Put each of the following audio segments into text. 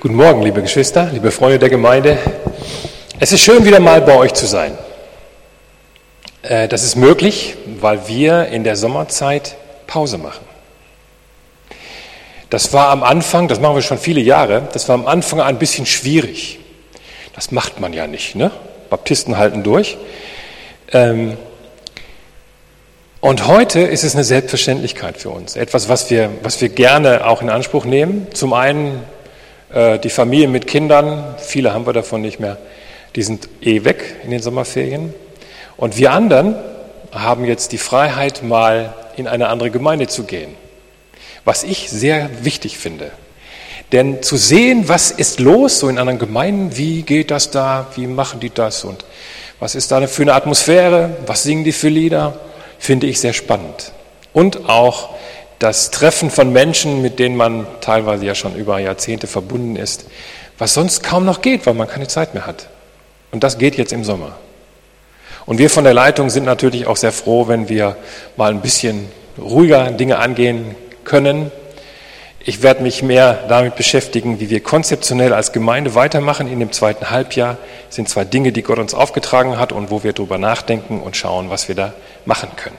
Guten Morgen, liebe Geschwister, liebe Freunde der Gemeinde. Es ist schön, wieder mal bei euch zu sein. Das ist möglich, weil wir in der Sommerzeit Pause machen. Das war am Anfang, das machen wir schon viele Jahre, das war am Anfang ein bisschen schwierig. Das macht man ja nicht, ne? Baptisten halten durch. Und heute ist es eine Selbstverständlichkeit für uns. Etwas, was wir gerne auch in Anspruch nehmen. Zum einen die Familien mit Kindern, viele haben wir davon nicht mehr, die sind weg in den Sommerferien. Und wir anderen haben jetzt die Freiheit, mal in eine andere Gemeinde zu gehen. Was ich sehr wichtig finde. Denn zu sehen, was ist los so in anderen Gemeinden, wie geht das da, wie machen die das und was ist da für eine Atmosphäre, was singen die für Lieder, finde ich sehr spannend. Und auch das Treffen von Menschen, mit denen man teilweise ja schon über Jahrzehnte verbunden ist, was sonst kaum noch geht, weil man keine Zeit mehr hat. Und das geht jetzt im Sommer. Und wir von der Leitung sind natürlich auch sehr froh, wenn wir mal ein bisschen ruhiger Dinge angehen können. Ich werde mich mehr damit beschäftigen, wie wir konzeptionell als Gemeinde weitermachen in dem zweiten Halbjahr. Das sind 2 Dinge, die Gott uns aufgetragen hat und wo wir darüber nachdenken und schauen, was wir da machen können.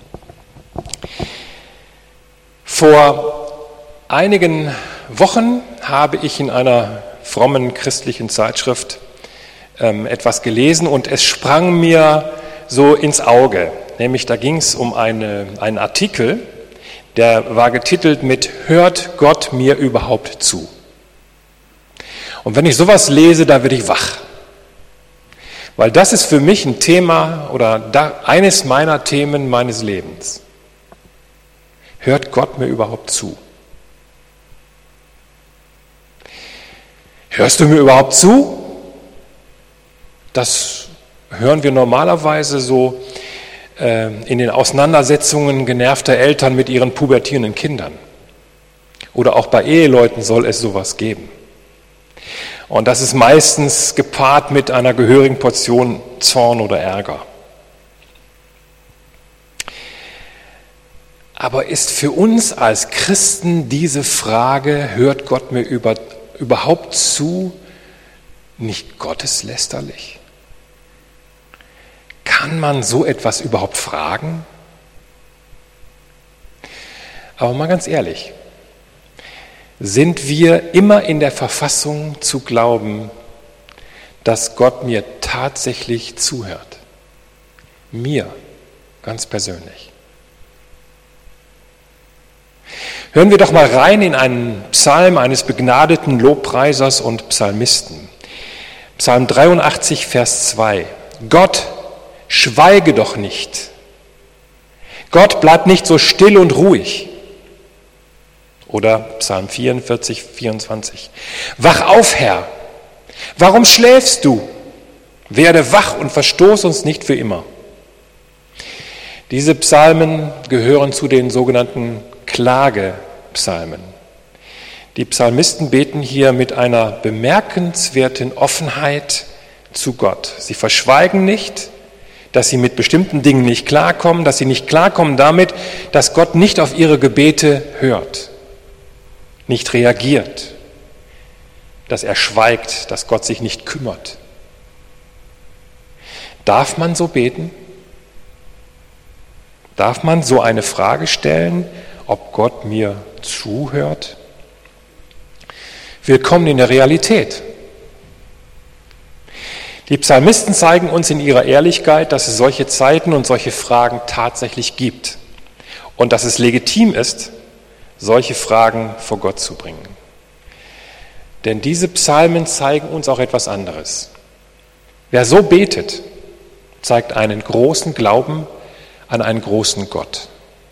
Vor einigen Wochen habe ich in einer frommen christlichen Zeitschrift etwas gelesen und es sprang mir so ins Auge. Nämlich da ging es um einen Artikel, der war getitelt mit "Hört Gott mir überhaupt zu?" Und wenn ich sowas lese, da werde ich wach. Weil das ist für mich ein Thema oder eines meiner Themen meines Lebens. Hört Gott mir überhaupt zu? Hörst du mir überhaupt zu? Das hören wir normalerweise so in den Auseinandersetzungen genervter Eltern mit ihren pubertierenden Kindern. Oder auch bei Eheleuten soll es sowas geben. Und das ist meistens gepaart mit einer gehörigen Portion Zorn oder Ärger. Aber ist für uns als Christen diese Frage, hört Gott mir überhaupt zu, nicht gotteslästerlich? Kann man so etwas überhaupt fragen? Aber mal ganz ehrlich, sind wir immer in der Verfassung zu glauben, dass Gott mir tatsächlich zuhört? Mir, ganz persönlich. Hören wir doch mal rein in einen Psalm eines begnadeten Lobpreisers und Psalmisten. Psalm 83, Vers 2. Gott, schweige doch nicht. Gott, bleib nicht so still und ruhig. Oder Psalm 44, 24. Wach auf, Herr. Warum schläfst du? Werde wach und verstoß uns nicht für immer. Diese Psalmen gehören zu den sogenannten Klagepsalmen. Die Psalmisten beten hier mit einer bemerkenswerten Offenheit zu Gott. Sie verschweigen nicht, dass sie mit bestimmten Dingen nicht klarkommen, dass sie nicht klarkommen damit, dass Gott nicht auf ihre Gebete hört, nicht reagiert, dass er schweigt, dass Gott sich nicht kümmert. Darf man so beten? Darf man so eine Frage stellen, ob Gott mir zuhört? Willkommen in der Realität. Die Psalmisten zeigen uns in ihrer Ehrlichkeit, dass es solche Zeiten und solche Fragen tatsächlich gibt und dass es legitim ist, solche Fragen vor Gott zu bringen. Denn diese Psalmen zeigen uns auch etwas anderes. Wer so betet, zeigt einen großen Glauben an einen großen Gott.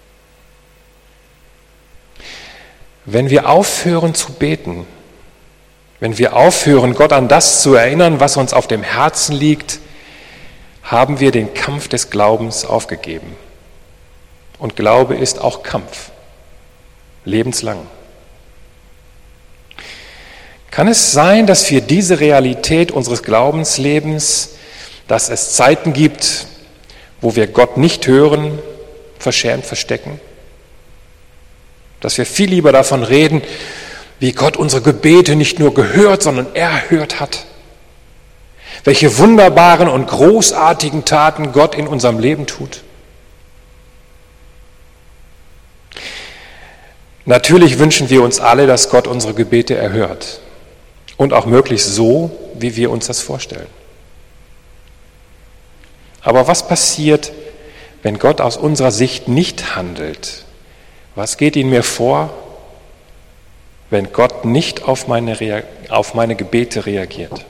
Wenn wir aufhören zu beten, wenn wir aufhören, Gott an das zu erinnern, was uns auf dem Herzen liegt, haben wir den Kampf des Glaubens aufgegeben. Und Glaube ist auch Kampf, lebenslang. Kann es sein, dass wir diese Realität unseres Glaubenslebens, dass es Zeiten gibt, wo wir Gott nicht hören, verschämt verstecken? Dass wir viel lieber davon reden, wie Gott unsere Gebete nicht nur gehört, sondern erhört hat. Welche wunderbaren und großartigen Taten Gott in unserem Leben tut. Natürlich wünschen wir uns alle, dass Gott unsere Gebete erhört und auch möglichst so, wie wir uns das vorstellen. Aber was passiert, wenn Gott aus unserer Sicht nicht handelt? Was geht in mir vor, wenn Gott nicht auf meine Gebete reagiert?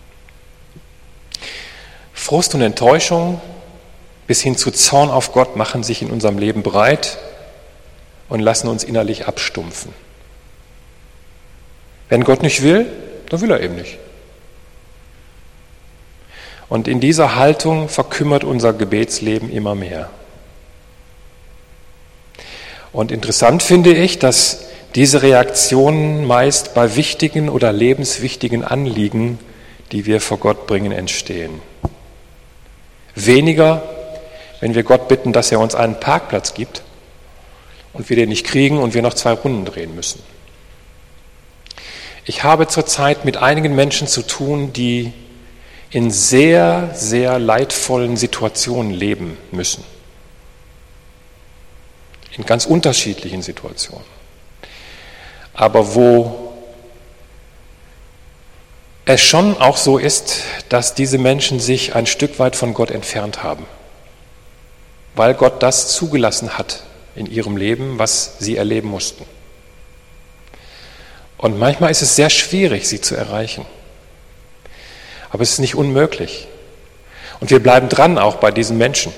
Frust und Enttäuschung bis hin zu Zorn auf Gott machen sich in unserem Leben breit und lassen uns innerlich abstumpfen. Wenn Gott nicht will, dann will er eben nicht. Und in dieser Haltung verkümmert unser Gebetsleben immer mehr. Und interessant finde ich, dass diese Reaktionen meist bei wichtigen oder lebenswichtigen Anliegen, die wir vor Gott bringen, entstehen. Weniger, wenn wir Gott bitten, dass er uns einen Parkplatz gibt und wir den nicht kriegen und wir noch 2 Runden drehen müssen. Ich habe zurzeit mit einigen Menschen zu tun, die in sehr, sehr leidvollen Situationen leben müssen. In ganz unterschiedlichen Situationen. Aber wo es schon auch so ist, dass diese Menschen sich ein Stück weit von Gott entfernt haben, weil Gott das zugelassen hat in ihrem Leben, was sie erleben mussten. Und manchmal ist es sehr schwierig, sie zu erreichen. Aber es ist nicht unmöglich. Und wir bleiben dran auch bei diesen Menschen.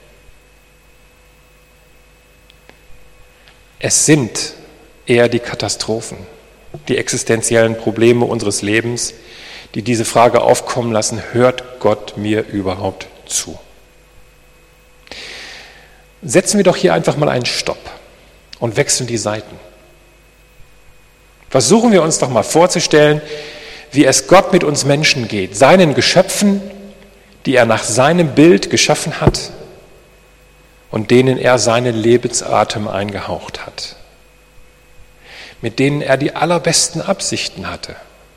Es sind eher die Katastrophen, die existenziellen Probleme unseres Lebens, die diese Frage aufkommen lassen, hört Gott mir überhaupt zu? Setzen wir doch hier einfach mal einen Stopp und wechseln die Seiten. Versuchen wir uns doch mal vorzustellen, wie es Gott mit uns Menschen geht, seinen Geschöpfen, die er nach seinem Bild geschaffen hat und denen er seinen Lebensatem eingehaucht hat, mit denen er die allerbesten Absichten hatte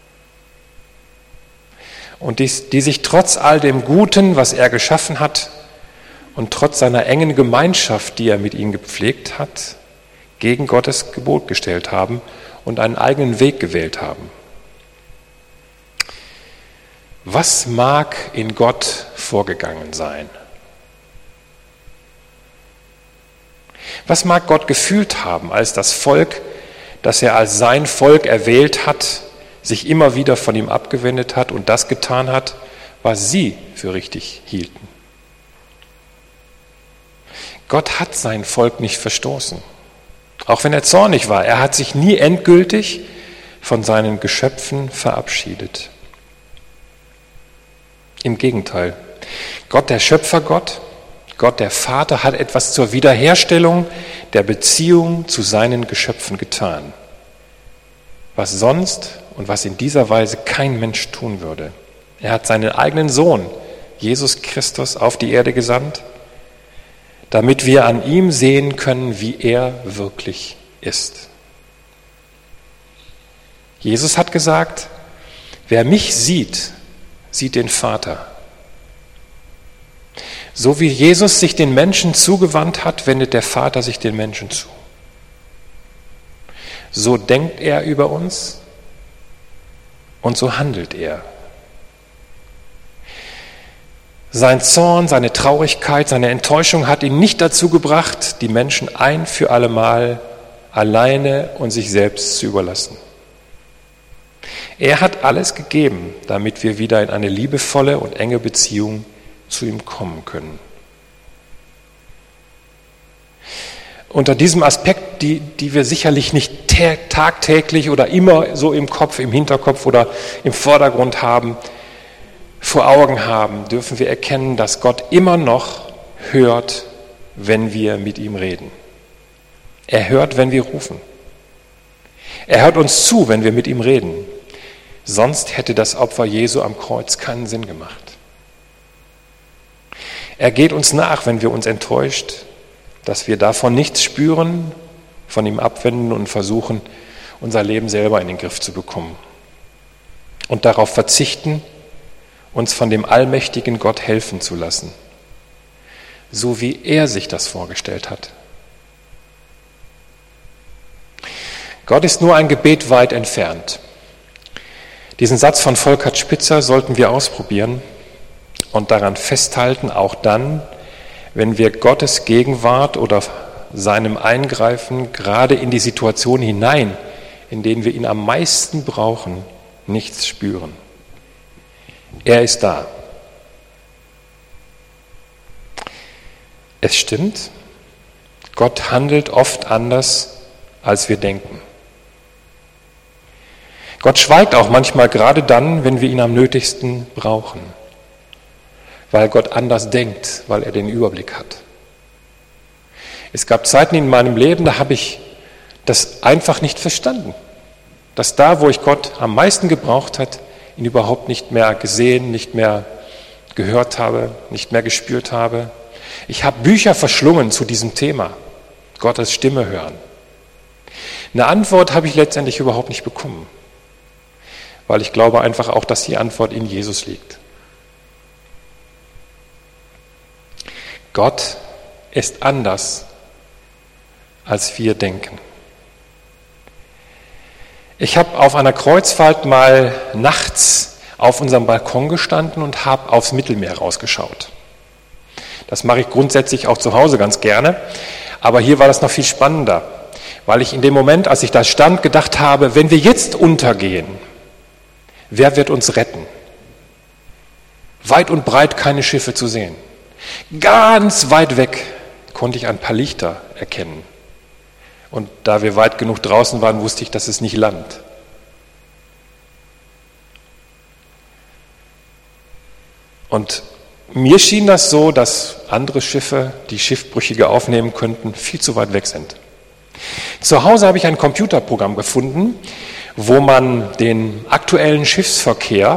und die sich trotz all dem Guten, was er geschaffen hat und trotz seiner engen Gemeinschaft, die er mit ihnen gepflegt hat, gegen Gottes Gebot gestellt haben und einen eigenen Weg gewählt haben. Was mag in Gott vorgegangen sein? Was mag Gott gefühlt haben, als das Volk, das er als sein Volk erwählt hat, sich immer wieder von ihm abgewendet hat und das getan hat, was sie für richtig hielten? Gott hat sein Volk nicht verstoßen, auch wenn er zornig war. Er hat sich nie endgültig von seinen Geschöpfen verabschiedet. Im Gegenteil, Gott, der Schöpfergott, Gott, der Vater, hat etwas zur Wiederherstellung der Beziehung zu seinen Geschöpfen getan, was sonst und was in dieser Weise kein Mensch tun würde. Er hat seinen eigenen Sohn, Jesus Christus, auf die Erde gesandt, damit wir an ihm sehen können, wie er wirklich ist. Jesus hat gesagt, wer mich sieht, sieht den Vater. So wie Jesus sich den Menschen zugewandt hat, wendet der Vater sich den Menschen zu. So denkt er über uns und so handelt er. Sein Zorn, seine Traurigkeit, seine Enttäuschung hat ihn nicht dazu gebracht, die Menschen ein für allemal alleine und sich selbst zu überlassen. Er hat alles gegeben, damit wir wieder in eine liebevolle und enge Beziehung zu ihm kommen können. Unter diesem Aspekt, die wir sicherlich nicht tagtäglich oder immer so im Kopf, im Hinterkopf oder im Vordergrund haben, vor Augen haben, dürfen wir erkennen, dass Gott immer noch hört, wenn wir mit ihm reden. Er hört, wenn wir rufen. Er hört uns zu, wenn wir mit ihm reden. Sonst hätte das Opfer Jesu am Kreuz keinen Sinn gemacht. Er geht uns nach, wenn wir uns enttäuscht, dass wir davon nichts spüren, von ihm abwenden und versuchen, unser Leben selber in den Griff zu bekommen. Und darauf verzichten, uns von dem allmächtigen Gott helfen zu lassen, so wie er sich das vorgestellt hat. Gott ist nur ein Gebet weit entfernt. Diesen Satz von Volkert Spitzer sollten wir ausprobieren und daran festhalten, auch dann, wenn wir Gottes Gegenwart oder seinem Eingreifen gerade in die Situation hinein, in denen wir ihn am meisten brauchen, nichts spüren. Er ist da. Es stimmt, Gott handelt oft anders, als wir denken. Gott schweigt auch manchmal gerade dann, wenn wir ihn am nötigsten brauchen, weil Gott anders denkt, weil er den Überblick hat. Es gab Zeiten in meinem Leben, da habe ich das einfach nicht verstanden, dass da, wo ich Gott am meisten gebraucht hat, ihn überhaupt nicht mehr gesehen, nicht mehr gehört habe, nicht mehr gespürt habe. Ich habe Bücher verschlungen zu diesem Thema, Gottes Stimme hören. Eine Antwort habe ich letztendlich überhaupt nicht bekommen, weil ich glaube einfach auch, dass die Antwort in Jesus liegt. Gott ist anders, als wir denken. Ich habe auf einer Kreuzfahrt mal nachts auf unserem Balkon gestanden und habe aufs Mittelmeer rausgeschaut. Das mache ich grundsätzlich auch zu Hause ganz gerne, aber hier war das noch viel spannender, weil ich in dem Moment, als ich da stand, gedacht habe, wenn wir jetzt untergehen, wer wird uns retten? Weit und breit keine Schiffe zu sehen. Ganz weit weg konnte ich ein paar Lichter erkennen. Und da wir weit genug draußen waren, wusste ich, dass es nicht Land. Und mir schien das so, dass andere Schiffe, die Schiffbrüchige aufnehmen könnten, viel zu weit weg sind. Zu Hause habe ich ein Computerprogramm gefunden, wo man den aktuellen Schiffsverkehr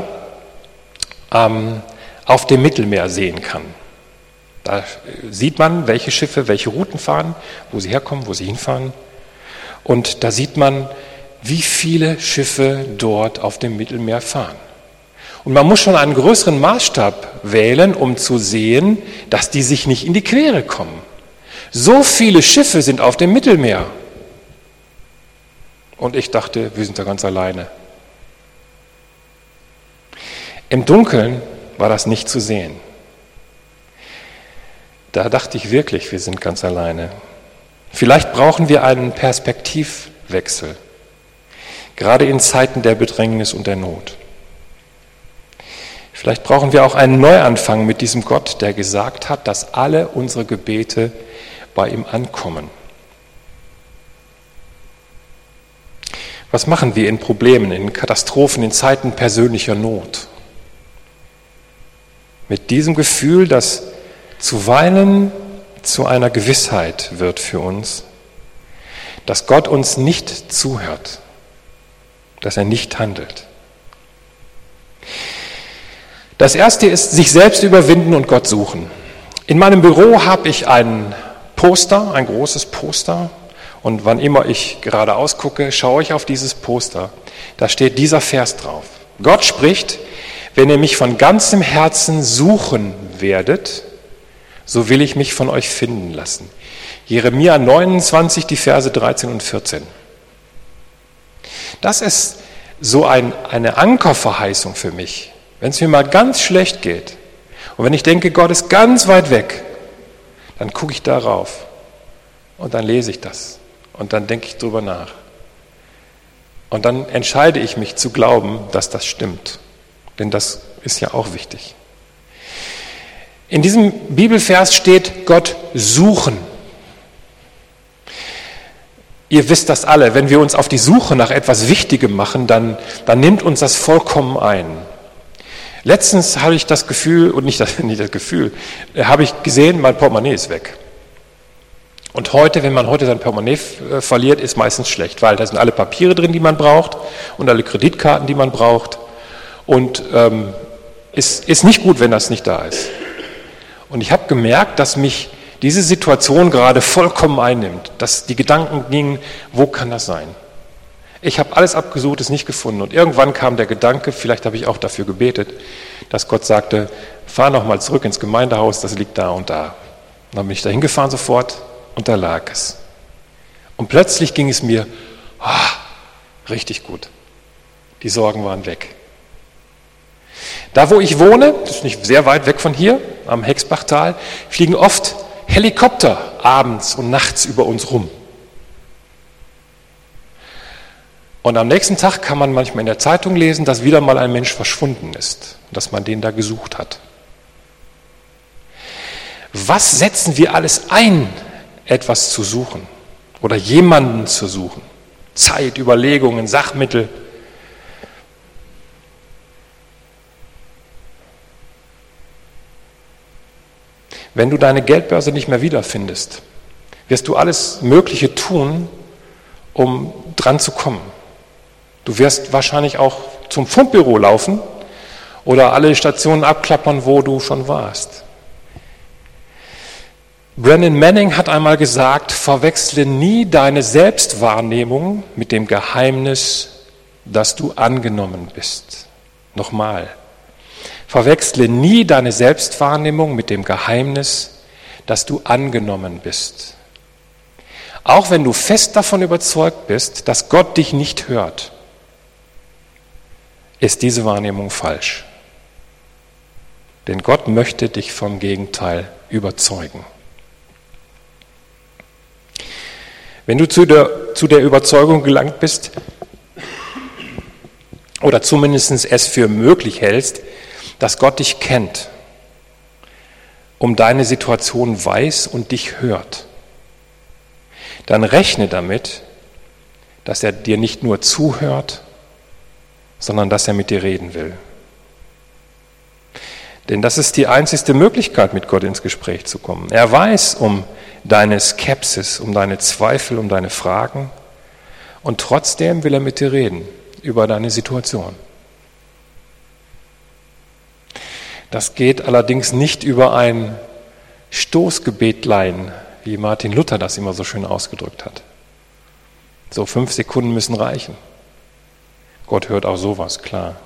auf dem Mittelmeer sehen kann. Da sieht man, welche Schiffe, welche Routen fahren, wo sie herkommen, wo sie hinfahren. Und da sieht man, wie viele Schiffe dort auf dem Mittelmeer fahren. Und man muss schon einen größeren Maßstab wählen, um zu sehen, dass die sich nicht in die Quere kommen. So viele Schiffe sind auf dem Mittelmeer. Und ich dachte, wir sind da ganz alleine. Im Dunkeln war das nicht zu sehen. Da dachte ich wirklich, wir sind ganz alleine. Vielleicht brauchen wir einen Perspektivwechsel, gerade in Zeiten der Bedrängnis und der Not. Vielleicht brauchen wir auch einen Neuanfang mit diesem Gott, der gesagt hat, dass alle unsere Gebete bei ihm ankommen. Was machen wir in Problemen, in Katastrophen, in Zeiten persönlicher Not? Mit diesem Gefühl, dass zuweilen zu einer Gewissheit wird für uns, dass Gott uns nicht zuhört, dass er nicht handelt. Das erste ist, sich selbst überwinden und Gott suchen. In meinem Büro habe ich ein Poster, ein großes Poster, und wann immer ich geradeaus gucke, schaue ich auf dieses Poster. Da steht dieser Vers drauf. Gott spricht, wenn ihr mich von ganzem Herzen suchen werdet, so will ich mich von euch finden lassen. Jeremia 29, die Verse 13 und 14. Das ist so eine Ankerverheißung für mich. Wenn es mir mal ganz schlecht geht und wenn ich denke, Gott ist ganz weit weg, dann gucke ich darauf und dann lese ich das und dann denke ich drüber nach. Und dann entscheide ich mich zu glauben, dass das stimmt. Denn das ist ja auch wichtig. In diesem Bibelvers steht Gott suchen. Ihr wisst das alle, wenn wir uns auf die Suche nach etwas Wichtigem machen, dann nimmt uns das vollkommen ein. Letztens habe ich das Gefühl, und nicht das Gefühl, habe ich gesehen, mein Portemonnaie ist weg. Und heute, wenn man heute sein Portemonnaie verliert, ist meistens schlecht, weil da sind alle Papiere drin, die man braucht und alle Kreditkarten, die man braucht. Und ist nicht gut, wenn das nicht da ist. Und ich habe gemerkt, dass mich diese Situation gerade vollkommen einnimmt, dass die Gedanken gingen, wo kann das sein? Ich habe alles abgesucht, es nicht gefunden. Und irgendwann kam der Gedanke, vielleicht habe ich auch dafür gebetet, dass Gott sagte, fahr nochmal zurück ins Gemeindehaus, das liegt da und da. Und dann bin ich da hingefahren sofort und da lag es. Und plötzlich ging es mir richtig gut. Die Sorgen waren weg. Da, wo ich wohne, das ist nicht sehr weit weg von hier, am Hexbachtal, fliegen oft Helikopter abends und nachts über uns rum. Und am nächsten Tag kann man manchmal in der Zeitung lesen, dass wieder mal ein Mensch verschwunden ist, dass man den da gesucht hat. Was setzen wir alles ein, etwas zu suchen oder jemanden zu suchen? Zeit, Überlegungen, Sachmittel. Wenn du deine Geldbörse nicht mehr wiederfindest, wirst du alles Mögliche tun, um dran zu kommen. Du wirst wahrscheinlich auch zum Fundbüro laufen oder alle Stationen abklappern, wo du schon warst. Brennan Manning hat einmal gesagt, verwechsle nie deine Selbstwahrnehmung mit dem Geheimnis, dass du angenommen bist. Nochmal. Verwechsle nie deine Selbstwahrnehmung mit dem Geheimnis, dass du angenommen bist. Auch wenn du fest davon überzeugt bist, dass Gott dich nicht hört, ist diese Wahrnehmung falsch. Denn Gott möchte dich vom Gegenteil überzeugen. Wenn du zu der Überzeugung gelangt bist, oder zumindest es für möglich hältst, dass Gott dich kennt, um deine Situation weiß und dich hört, dann rechne damit, dass er dir nicht nur zuhört, sondern dass er mit dir reden will. Denn das ist die einzigste Möglichkeit, mit Gott ins Gespräch zu kommen. Er weiß um deine Skepsis, um deine Zweifel, um deine Fragen und trotzdem will er mit dir reden über deine Situation. Das geht allerdings nicht über ein Stoßgebetlein, wie Martin Luther das immer so schön ausgedrückt hat. So 5 Sekunden müssen reichen. Gott hört auch sowas, klar.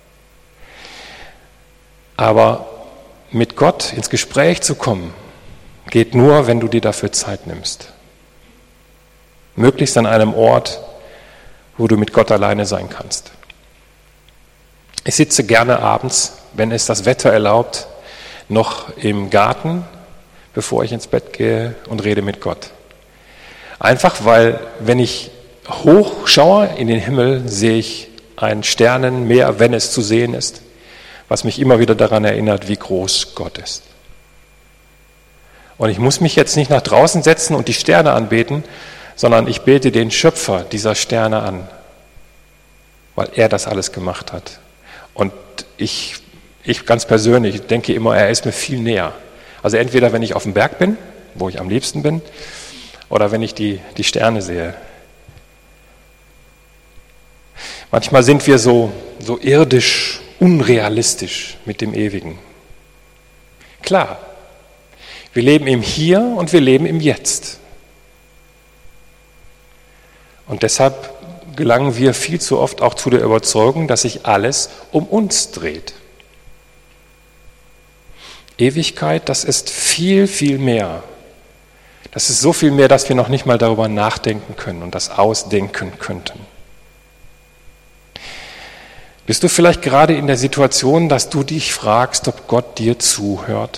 Aber mit Gott ins Gespräch zu kommen, geht nur, wenn du dir dafür Zeit nimmst. Möglichst an einem Ort, wo du mit Gott alleine sein kannst. Ich sitze gerne abends, wenn es das Wetter erlaubt, noch im Garten, bevor ich ins Bett gehe und rede mit Gott. Einfach, weil, wenn ich hochschaue in den Himmel, sehe ich ein Sternenmeer, wenn es zu sehen ist, was mich immer wieder daran erinnert, wie groß Gott ist. Und ich muss mich jetzt nicht nach draußen setzen und die Sterne anbeten, sondern ich bete den Schöpfer dieser Sterne an, weil er das alles gemacht hat. Und ich ganz persönlich denke immer, er ist mir viel näher. Also entweder, wenn ich auf dem Berg bin, wo ich am liebsten bin, oder wenn ich die Sterne sehe. Manchmal sind wir so irdisch, unrealistisch mit dem Ewigen. Klar, wir leben im Hier und wir leben im Jetzt. Und deshalb gelangen wir viel zu oft auch zu der Überzeugung, dass sich alles um uns dreht. Ewigkeit, das ist viel, viel mehr. Das ist so viel mehr, dass wir noch nicht mal darüber nachdenken können und das ausdenken könnten. Bist du vielleicht gerade in der Situation, dass du dich fragst, ob Gott dir zuhört?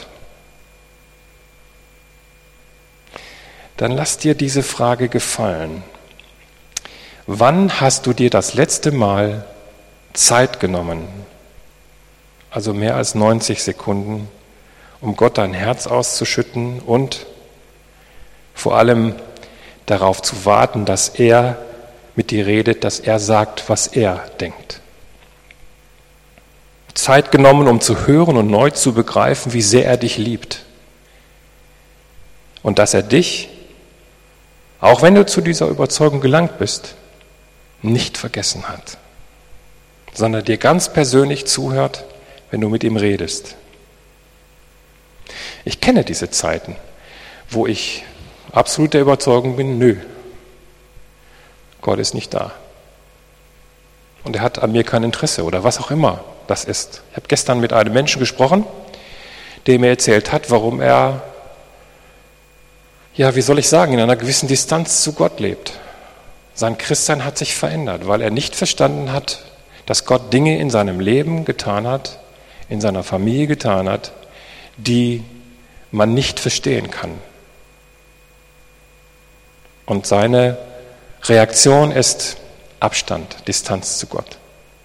Dann lass dir diese Frage gefallen. Wann hast du dir das letzte Mal Zeit genommen, also mehr als 90 Sekunden, um Gott dein Herz auszuschütten und vor allem darauf zu warten, dass er mit dir redet, dass er sagt, was er denkt? Zeit genommen, um zu hören und neu zu begreifen, wie sehr er dich liebt. Und dass er dich, auch wenn du zu dieser Überzeugung gelangt bist, nicht vergessen hat, sondern dir ganz persönlich zuhört, wenn du mit ihm redest. Ich kenne diese Zeiten, wo ich absolut der Überzeugung bin, nö, Gott ist nicht da. und er hat an mir kein Interesse oder was auch immer das ist. Ich habe gestern mit einem Menschen gesprochen, der mir erzählt hat, warum er, ja, wie soll ich sagen, in einer gewissen Distanz zu Gott lebt. Sein Christsein hat sich verändert, weil er nicht verstanden hat, dass Gott Dinge in seinem Leben getan hat, in seiner Familie getan hat, die man nicht verstehen kann. Und seine Reaktion ist Abstand, Distanz zu Gott.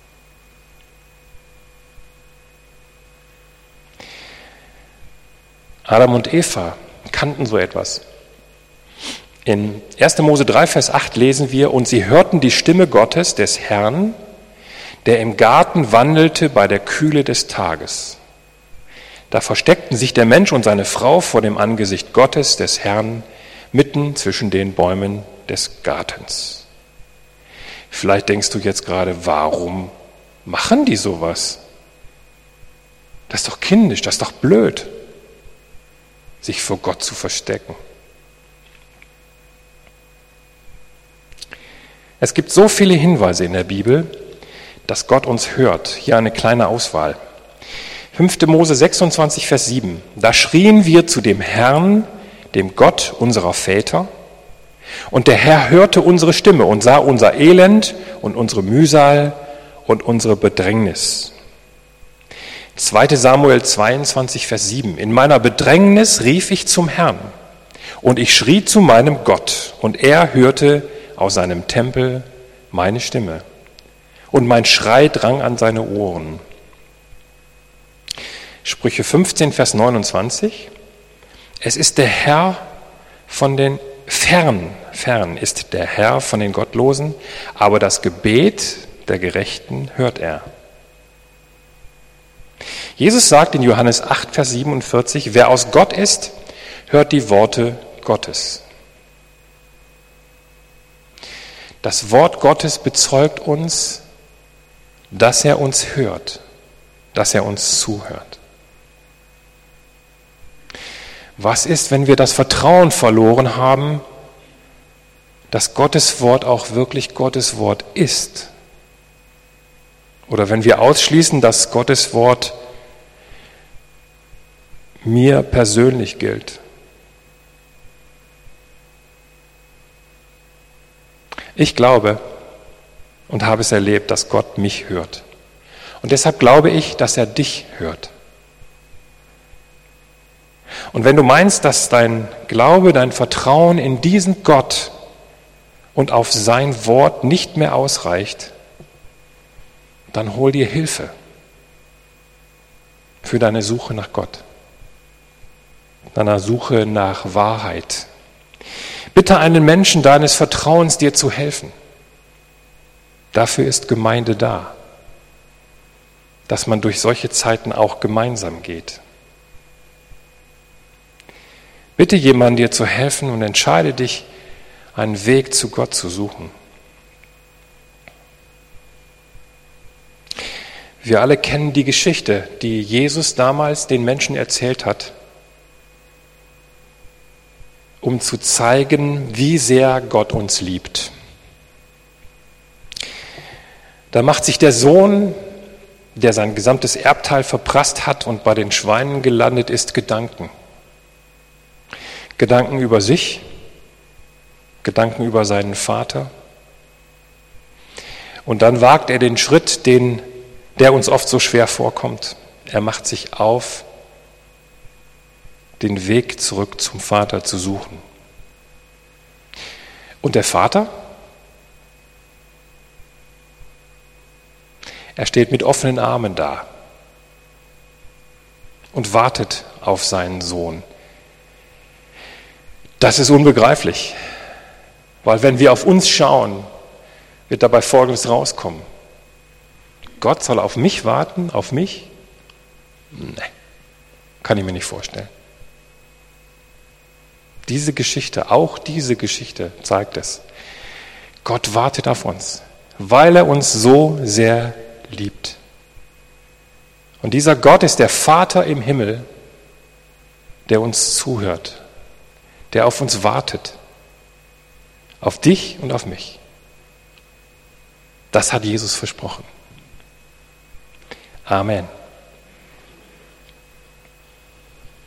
Adam und Eva kannten so etwas. In 1. Mose 3, Vers 8 lesen wir, und sie hörten die Stimme Gottes, des Herrn, der im Garten wandelte bei der Kühle des Tages. Da versteckten sich der Mensch und seine Frau vor dem Angesicht Gottes, des Herrn, mitten zwischen den Bäumen des Gartens. Vielleicht denkst du jetzt gerade, warum machen die sowas? Das ist doch kindisch, das ist doch blöd, sich vor Gott zu verstecken. Es gibt so viele Hinweise in der Bibel, dass Gott uns hört. Hier eine kleine Auswahl. 5. Mose 26, Vers 7. Da schrien wir zu dem Herrn, dem Gott unserer Väter, und der Herr hörte unsere Stimme und sah unser Elend und unsere Mühsal und unsere Bedrängnis. 2. Samuel 22, Vers 7. In meiner Bedrängnis rief ich zum Herrn, und ich schrie zu meinem Gott, und er hörte aus seinem Tempel meine Stimme. Und mein Schrei drang an seine Ohren. Sprüche 15, Vers 29. Es ist der Herr von den fern ist der Herr von den Gottlosen, aber das Gebet der Gerechten hört er. Jesus sagt in Johannes 8, Vers 47, wer aus Gott ist, hört die Worte Gottes. Das Wort Gottes bezeugt uns, dass er uns hört, dass er uns zuhört. Was ist, wenn wir das Vertrauen verloren haben, dass Gottes Wort auch wirklich Gottes Wort ist? Oder wenn wir ausschließen, dass Gottes Wort mir persönlich gilt? Ich glaube und habe es erlebt, dass Gott mich hört. Und deshalb glaube ich, dass er dich hört. Und wenn du meinst, dass dein Glaube, dein Vertrauen in diesen Gott und auf sein Wort nicht mehr ausreicht, dann hol dir Hilfe für deine Suche nach Gott, deiner Suche nach Wahrheit. Bitte einen Menschen deines Vertrauens, dir zu helfen. Dafür ist Gemeinde da, dass man durch solche Zeiten auch gemeinsam geht. Bitte jemanden, dir zu helfen und entscheide dich, einen Weg zu Gott zu suchen. Wir alle kennen die Geschichte, die Jesus damals den Menschen erzählt hat, um zu zeigen, wie sehr Gott uns liebt. Da macht sich der Sohn, der sein gesamtes Erbteil verprasst hat und bei den Schweinen gelandet ist, Gedanken. Gedanken über sich, Gedanken über seinen Vater. Und dann wagt er den Schritt, der uns oft so schwer vorkommt. Er macht sich auf, den Weg zurück zum Vater zu suchen. Und der Vater? Er steht mit offenen Armen da und wartet auf seinen Sohn. Das ist unbegreiflich, weil wenn wir auf uns schauen, wird dabei Folgendes rauskommen. Gott soll auf mich warten, auf mich? Nee, kann ich mir nicht vorstellen. Diese Geschichte zeigt es. Gott wartet auf uns, weil er uns so sehr liebt. Und dieser Gott ist der Vater im Himmel, der uns zuhört, der auf uns wartet, auf dich und auf mich. Das hat Jesus versprochen. Amen.